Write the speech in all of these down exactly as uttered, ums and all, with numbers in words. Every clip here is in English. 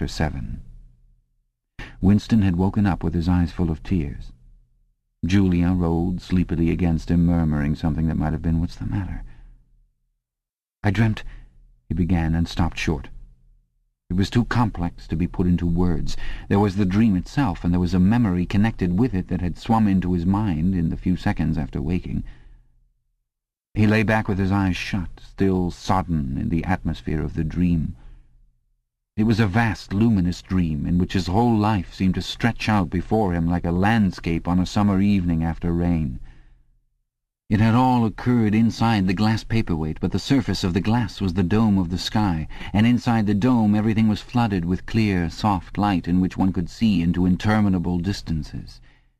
Chapter seven. Winston had woken up with his eyes full of tears. Julia rolled sleepily against him, murmuring something that might have been, "What's the matter?" "I dreamt," he began, and stopped short. It was too complex to be put into words. There was the dream itself, and there was a memory connected with it that had swum into his mind in the few seconds after waking. He lay back with his eyes shut, still sodden in the atmosphere of the dream. It was a vast, luminous dream in which his whole life seemed to stretch out before him like a landscape on a summer evening after rain. It had all occurred inside the glass paperweight, but the surface of the glass was the dome of the sky, and inside the dome everything was flooded with clear, soft light in which one could see into interminable distances.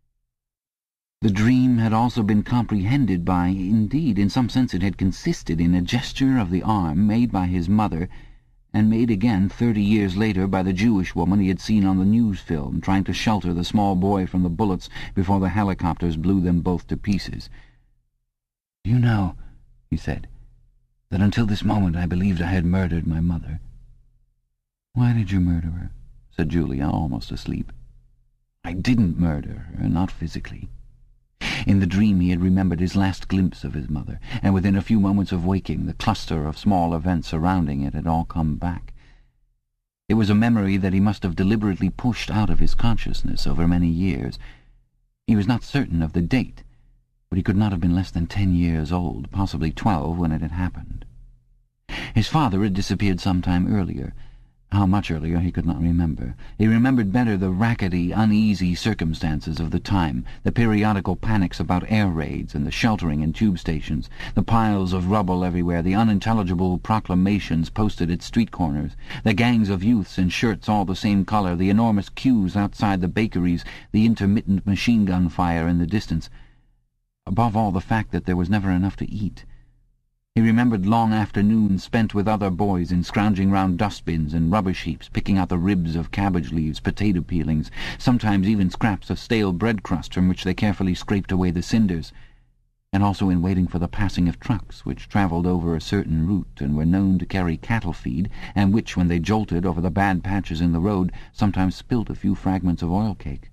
The dream had also been comprehended by, indeed, in some sense it had consisted in a gesture of the arm made by his mother, and made again thirty years later by the Jewish woman he had seen on the news film, trying to shelter the small boy from the bullets before the helicopters blew them both to pieces. "You know," he said, "that until this moment I believed I had murdered my mother." "Why did you murder her?" said Julia, almost asleep. "I didn't murder her, not physically." In the dream he had remembered his last glimpse of his mother, and within a few moments of waking the cluster of small events surrounding it had all come back. It was a memory that he must have deliberately pushed out of his consciousness over many years. He was not certain of the date, but he could not have been less than ten years old, possibly twelve when it had happened. His father had disappeared some time earlier. How much earlier he could not remember. He remembered better the rackety, uneasy circumstances of the time, the periodical panics about air raids and the sheltering in tube stations, the piles of rubble everywhere, the unintelligible proclamations posted at street corners, the gangs of youths in shirts all the same colour, the enormous queues outside the bakeries, the intermittent machine-gun fire in the distance. Above all, the fact that there was never enough to eat. He remembered long afternoons spent with other boys in scrounging round dustbins and rubbish heaps, picking out the ribs of cabbage leaves, potato peelings, sometimes even scraps of stale bread crust from which they carefully scraped away the cinders, and also in waiting for the passing of trucks which travelled over a certain route and were known to carry cattle feed, and which, when they jolted over the bad patches in the road, sometimes spilt a few fragments of oil cake.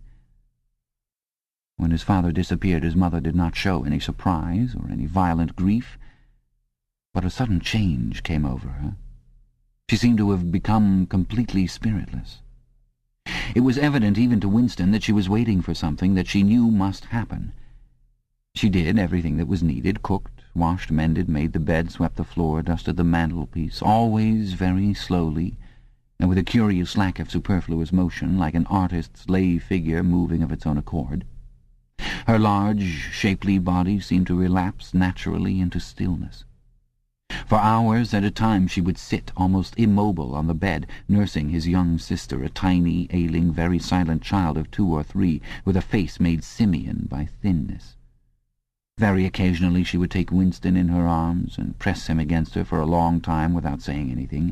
When his father disappeared, his mother did not show any surprise or any violent grief, but a sudden change came over her. She seemed to have become completely spiritless. It was evident even to Winston that she was waiting for something that she knew must happen. She did everything that was needed, cooked, washed, mended, made the bed, swept the floor, dusted the mantelpiece, always very slowly, and with a curious lack of superfluous motion, like an artist's lay figure moving of its own accord. Her large, shapely body seemed to relapse naturally into stillness. For hours at a time she would sit, almost immobile, on the bed, nursing his young sister, a tiny, ailing, very silent child of two or three, with a face made simian by thinness. Very occasionally she would take Winston in her arms and press him against her for a long time without saying anything.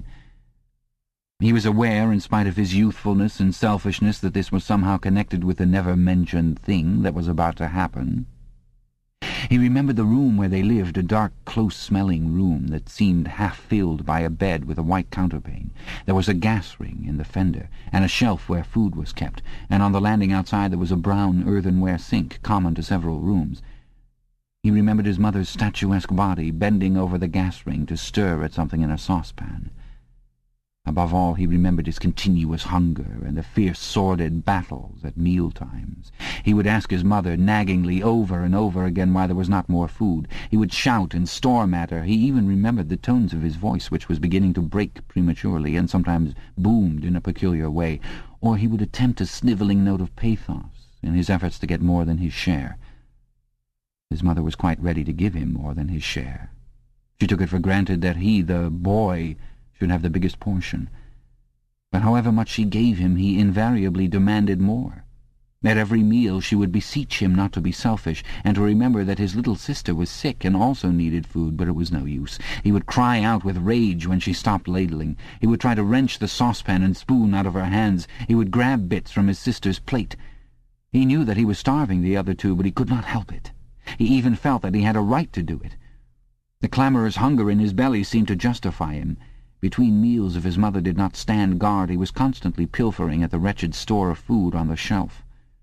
He was aware, in spite of his youthfulness and selfishness, that this was somehow connected with the never-mentioned thing that was about to happen. He remembered the room where they lived, a dark, close-smelling room that seemed half-filled by a bed with a white counterpane. There was a gas ring in the fender, and a shelf where food was kept, and on the landing outside there was a brown earthenware sink common to several rooms. He remembered his mother's statuesque body bending over the gas ring to stir at something in a saucepan. Above all, he remembered his continuous hunger and the fierce, sordid battles at meal-times. He would ask his mother naggingly over and over again why there was not more food. He would shout and storm at her. He even remembered the tones of his voice, which was beginning to break prematurely and sometimes boomed in a peculiar way, or he would attempt a snivelling note of pathos in his efforts to get more than his share. His mother was quite ready to give him more than his share. She took it for granted that he, the boy, should have the biggest portion. But however much she gave him, he invariably demanded more. At every meal she would beseech him not to be selfish, and to remember that his little sister was sick and also needed food, but it was no use. He would cry out with rage when she stopped ladling. He would try to wrench the saucepan and spoon out of her hands. He would grab bits from his sister's plate. He knew that he was starving the other two, but he could not help it. He even felt that he had a right to do it. The clamorous hunger in his belly seemed to justify him. Between meals, if his mother did not stand guard, he was constantly pilfering at the wretched store of food on the shelf.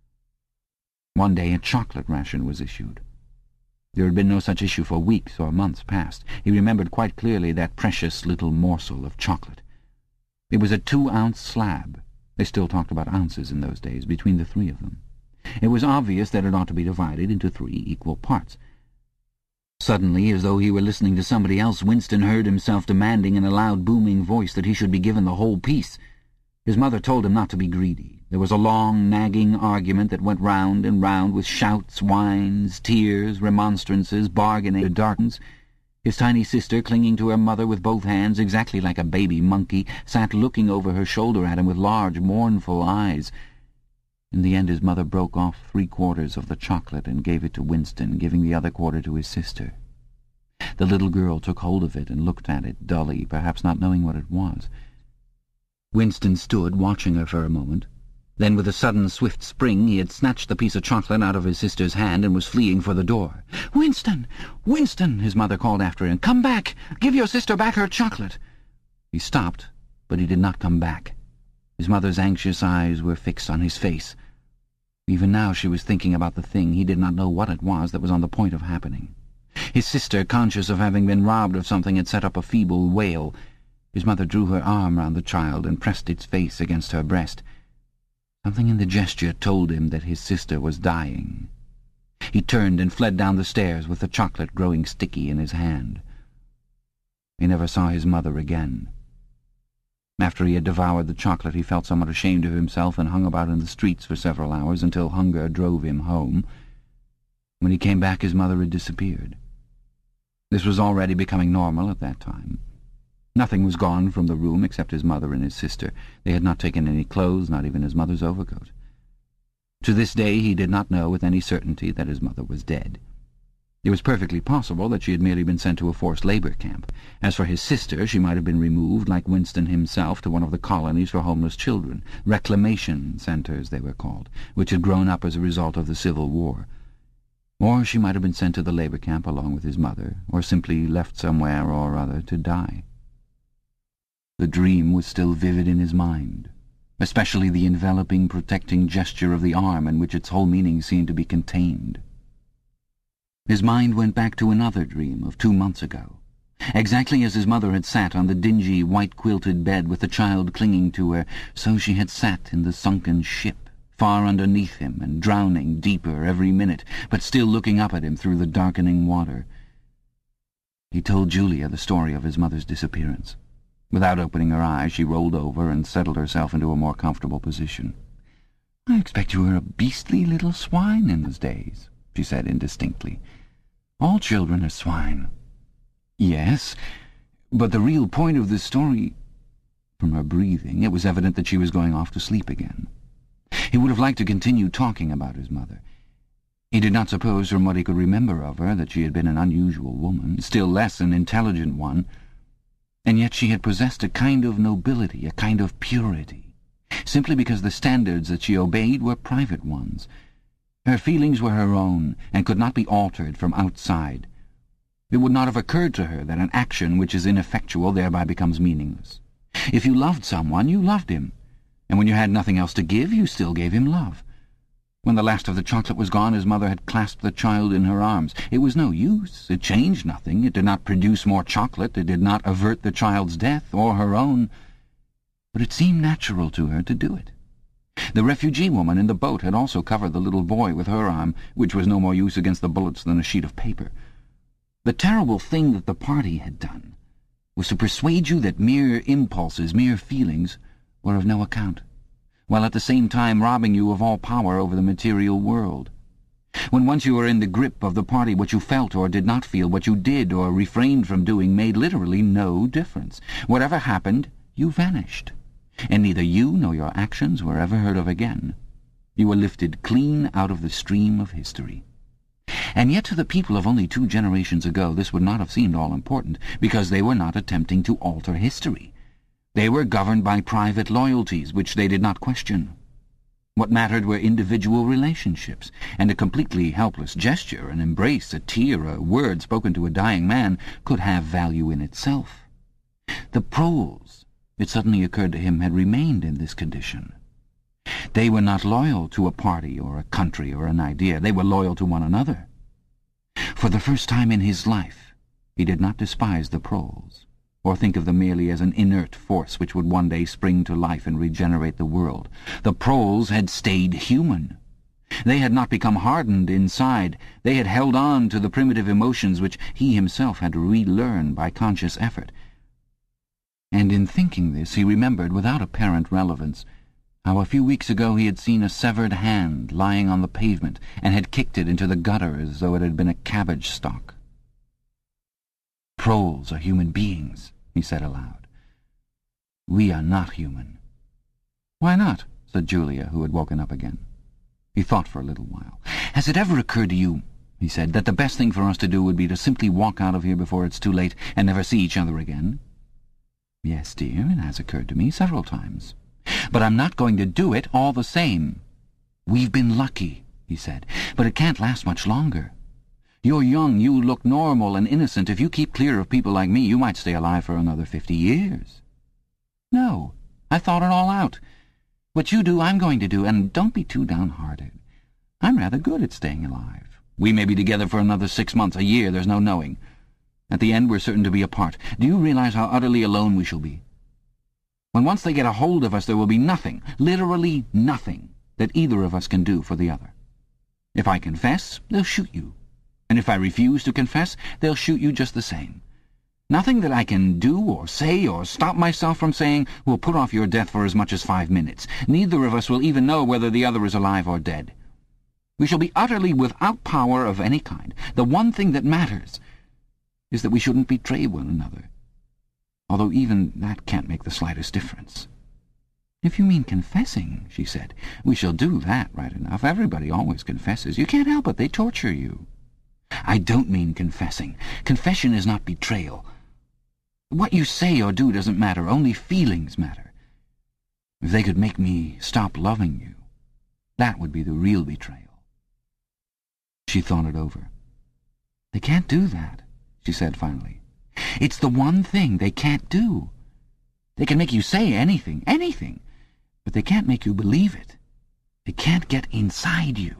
One day a chocolate ration was issued. There had been no such issue for weeks or months past. He remembered quite clearly that precious little morsel of chocolate. It was a two-ounce slab. They still talked about ounces in those days, between the three of them. It was obvious that it ought to be divided into three equal parts. Suddenly, as though he were listening to somebody else, Winston heard himself demanding in a loud, booming voice that he should be given the whole piece. His mother told him not to be greedy. There was a long, nagging argument that went round and round with shouts, whines, tears, remonstrances, bargaining, darkens. His tiny sister, clinging to her mother with both hands, exactly like a baby monkey, sat looking over her shoulder at him with large, mournful eyes. In the end his mother broke off three-quarters of the chocolate and gave it to Winston, giving the other quarter to his sister. The little girl took hold of it and looked at it dully, perhaps not knowing what it was. Winston stood watching her for a moment. Then, with a sudden, swift spring, he had snatched the piece of chocolate out of his sister's hand and was fleeing for the door. "Winston! Winston!" his mother called after him. "Come back! Give your sister back her chocolate!" He stopped, but he did not come back. His mother's anxious eyes were fixed on his face. Even now she was thinking about the thing. He did not know what it was that was on the point of happening. His sister, conscious of having been robbed of something, had set up a feeble wail. His mother drew her arm round the child and pressed its face against her breast. Something in the gesture told him that his sister was dying. He turned and fled down the stairs with the chocolate growing sticky in his hand. He never saw his mother again. After he had devoured the chocolate, he felt somewhat ashamed of himself and hung about in the streets for several hours until hunger drove him home. When he came back, his mother had disappeared. This was already becoming normal at that time. Nothing was gone from the room except his mother and his sister. They had not taken any clothes, not even his mother's overcoat. To this day he did not know with any certainty that his mother was dead. It was perfectly possible that she had merely been sent to a forced labour camp. As for his sister, she might have been removed, like Winston himself, to one of the colonies for homeless children, reclamation centres they were called, which had grown up as a result of the Civil War. Or she might have been sent to the labour camp along with his mother, or simply left somewhere or other to die. The dream was still vivid in his mind, especially the enveloping, protecting gesture of the arm in which its whole meaning seemed to be contained. His mind went back to another dream of two months ago, exactly as his mother had sat on the dingy, white-quilted bed with the child clinging to her, so she had sat in the sunken ship, far underneath him and drowning deeper every minute, but still looking up at him through the darkening water. He told Julia the story of his mother's disappearance. Without opening her eyes, she rolled over and settled herself into a more comfortable position. "I expect you were a beastly little swine in those days," she said indistinctly. "All children are swine." "Yes, but the real point of this story—" From her breathing, it was evident that she was going off to sleep again. He would have liked to continue talking about his mother. He did not suppose, from what he could remember of her, that she had been an unusual woman, still less an intelligent one. And yet she had possessed a kind of nobility, a kind of purity, simply because the standards that she obeyed were private ones. Her feelings were her own, and could not be altered from outside. It would not have occurred to her that an action which is ineffectual thereby becomes meaningless. If you loved someone, you loved him, and when you had nothing else to give, you still gave him love. When the last of the chocolate was gone, his mother had clasped the child in her arms. It was no use. It changed nothing. It did not produce more chocolate. It did not avert the child's death, or her own. But it seemed natural to her to do it. The refugee woman in the boat had also covered the little boy with her arm, which was no more use against the bullets than a sheet of paper. The terrible thing that the party had done was to persuade you that mere impulses, mere feelings, were of no account, while at the same time robbing you of all power over the material world. When once you were in the grip of the party, what you felt or did not feel, what you did or refrained from doing, made literally no difference. Whatever happened, you vanished, and neither you nor your actions were ever heard of again. You were lifted clean out of the stream of history. And yet to the people of only two generations ago this would not have seemed all important, because they were not attempting to alter history. They were governed by private loyalties, which they did not question. What mattered were individual relationships, and a completely helpless gesture, an embrace, a tear, a word spoken to a dying man, could have value in itself. The proles, it suddenly occurred to him, had remained in this condition. They were not loyal to a party or a country or an idea. They were loyal to one another. For the first time in his life, he did not despise the proles, or think of them merely as an inert force which would one day spring to life and regenerate the world. The proles had stayed human. They had not become hardened inside. They had held on to the primitive emotions which he himself had to relearn by conscious effort. And in thinking this, he remembered, without apparent relevance, how a few weeks ago he had seen a severed hand lying on the pavement and had kicked it into the gutter as though it had been a cabbage stalk. "Proles are human beings," he said aloud. "We are not human." "Why not?" said Julia, who had woken up again. He thought for a little while. "Has it ever occurred to you," he said, "that the best thing for us to do would be to simply walk out of here before it's too late and never see each other again?" "Yes, dear, it has occurred to me several times. But I'm not going to do it all the same." "We've been lucky," he said, "but it can't last much longer. You're young, you look normal and innocent. If you keep clear of people like me, you might stay alive for another fifty years. No, I thought it all out. What you do, I'm going to do, and don't be too downhearted. I'm rather good at staying alive. We may be together for another six months, a year, there's no knowing. At the end, we're certain to be apart. Do you realize how utterly alone we shall be? When once they get a hold of us, there will be nothing, literally nothing, that either of us can do for the other. If I confess, they'll shoot you. And if I refuse to confess, they'll shoot you just the same. Nothing that I can do or say or stop myself from saying will put off your death for as much as five minutes. Neither of us will even know whether the other is alive or dead. We shall be utterly without power of any kind. The one thing that matters is that we shouldn't betray one another, although even that can't make the slightest difference." "If you mean confessing," she said, "we shall do that right enough. Everybody always confesses. You can't help it. They torture you." "I don't mean confessing. Confession is not betrayal. What you say or do doesn't matter. Only feelings matter. If they could make me stop loving you, that would be the real betrayal." She thought it over. "They can't do that," she said finally. "It's the one thing they can't do. They can make you say anything, anything, but they can't make you believe it. They can't get inside you."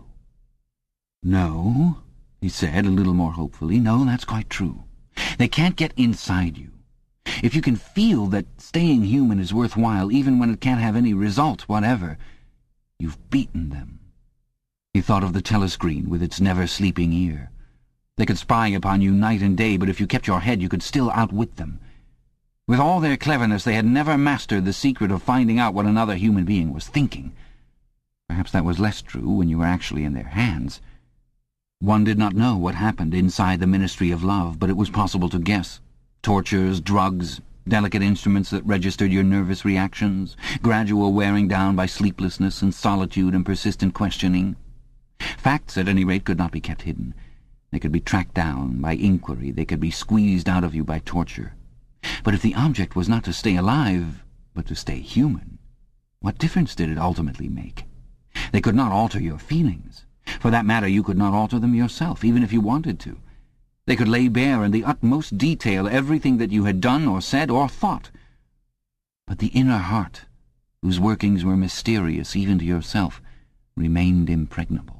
"No," he said, a little more hopefully. "No, that's quite true. They can't get inside you. If you can feel that staying human is worthwhile, even when it can't have any result whatever, you've beaten them." He thought of the telescreen with its never-sleeping ear. They could spy upon you night and day, but if you kept your head, you could still outwit them. With all their cleverness, they had never mastered the secret of finding out what another human being was thinking. Perhaps that was less true when you were actually in their hands. One did not know what happened inside the Ministry of Love, but it was possible to guess. Tortures, drugs, delicate instruments that registered your nervous reactions, gradual wearing down by sleeplessness and solitude and persistent questioning. Facts, at any rate, could not be kept hidden. They could be tracked down by inquiry. They could be squeezed out of you by torture. But if the object was not to stay alive, but to stay human, what difference did it ultimately make? They could not alter your feelings. For that matter, you could not alter them yourself, even if you wanted to. They could lay bare in the utmost detail everything that you had done or said or thought. But the inner heart, whose workings were mysterious even to yourself, remained impregnable.